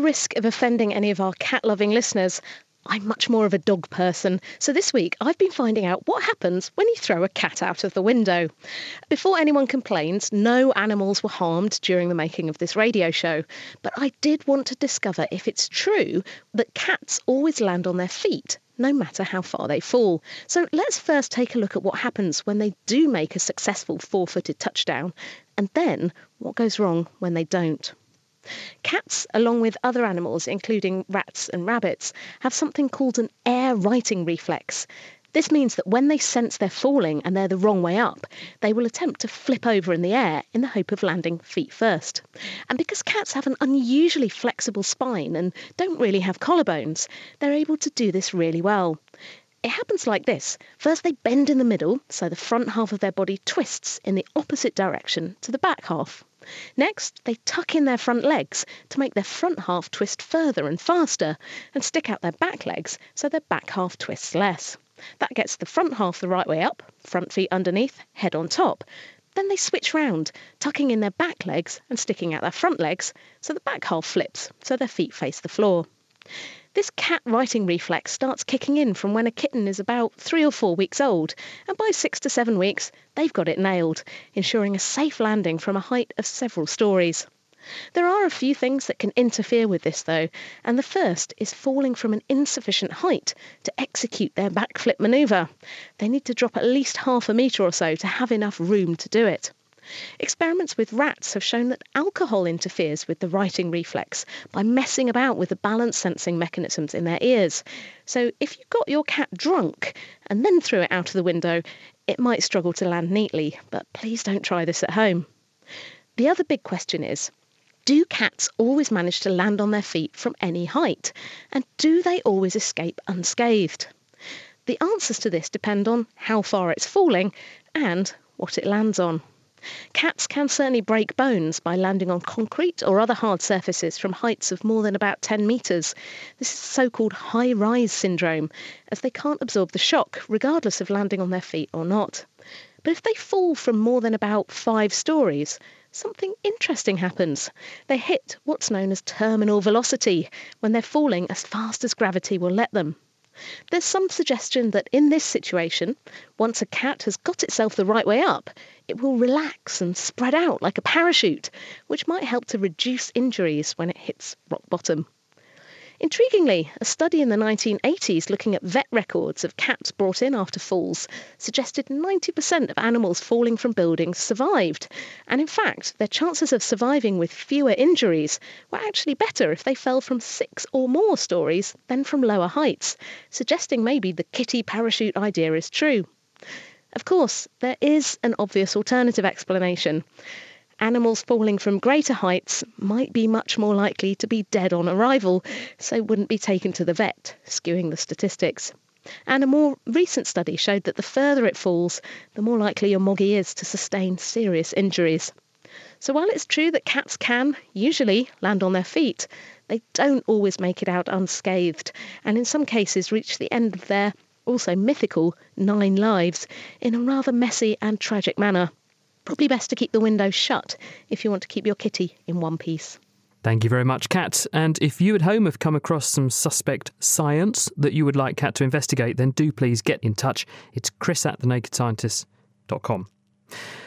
risk of offending any of our cat-loving listeners, I'm much more of a dog person, so this week I've been finding out what happens when you throw a cat out of the window. Before anyone complains, no animals were harmed during the making of this radio show, but I did want to discover if it's true that cats always land on their feet, no matter how far they fall. So let's first take a look at what happens when they do make a successful four-footed touchdown, and then what goes wrong when they don't. Cats, along with other animals, including rats and rabbits, have something called an air righting reflex. This means that when they sense they're falling and they're the wrong way up, they will attempt to flip over in the air in the hope of landing feet first. And because cats have an unusually flexible spine and don't really have collarbones, they're able to do this really well. It happens like this. First they bend in the middle, so the front half of their body twists in the opposite direction to the back half. Next, they tuck in their front legs to make their front half twist further and faster, and stick out their back legs so their back half twists less. That gets the front half the right way up, front feet underneath, head on top. Then they switch round, tucking in their back legs and sticking out their front legs so the back half flips, so their feet face the floor. This cat righting reflex starts kicking in from when a kitten is about 3 or 4 weeks old, and by 6 to 7 weeks, they've got it nailed, ensuring a safe landing from a height of several stories. There are a few things that can interfere with this though, and the first is falling from an insufficient height to execute their backflip manoeuvre. They need to drop at least half a metre or so to have enough room to do it. Experiments with rats have shown that alcohol interferes with the righting reflex by messing about with the balance sensing mechanisms in their ears. So if you got your cat drunk and then threw it out of the window, it might struggle to land neatly, but please don't try this at home. The other big question is, do cats always manage to land on their feet from any height? And do they always escape unscathed? The answers to this depend on how far it's falling and what it lands on. Cats can certainly break bones by landing on concrete or other hard surfaces from heights of more than about 10 metres. This is so-called high-rise syndrome, as they can't absorb the shock, regardless of landing on their feet or not. But if they fall from more than about 5 stories, something interesting happens. They hit what's known as terminal velocity, when they're falling as fast as gravity will let them. There's some suggestion that in this situation, once a cat has got itself the right way up, it will relax and spread out like a parachute, which might help to reduce injuries when it hits rock bottom. Intriguingly, a study in the 1980s looking at vet records of cats brought in after falls suggested 90% of animals falling from buildings survived. And in fact, their chances of surviving with fewer injuries were actually better if they fell from 6 or more stories than from lower heights, suggesting maybe the kitty parachute idea is true. Of course, there is an obvious alternative explanation. Animals falling from greater heights might be much more likely to be dead on arrival, so wouldn't be taken to the vet, skewing the statistics. And a more recent study showed that the further it falls, the more likely your moggy is to sustain serious injuries. So while it's true that cats can, usually, land on their feet, they don't always make it out unscathed, and in some cases reach the end of their, also mythical, 9 lives in a rather messy and tragic manner. Probably best to keep the windows shut if you want to keep your kitty in one piece. Thank you very much, Kat. And if you at home have come across some suspect science that you would like Kat to investigate, then do please get in touch. It's chris@thenakedscientist.com.